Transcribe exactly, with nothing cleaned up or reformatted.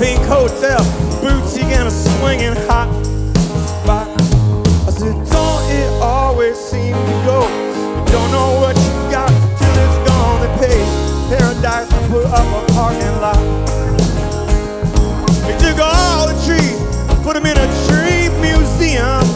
pink hotel, boutique and a swinging hot spot. I said, don't it always seem to go? You don't know what you got till it's gone. They pay paradise to put up a parking lot. They took all the trees, put them in a tree museum.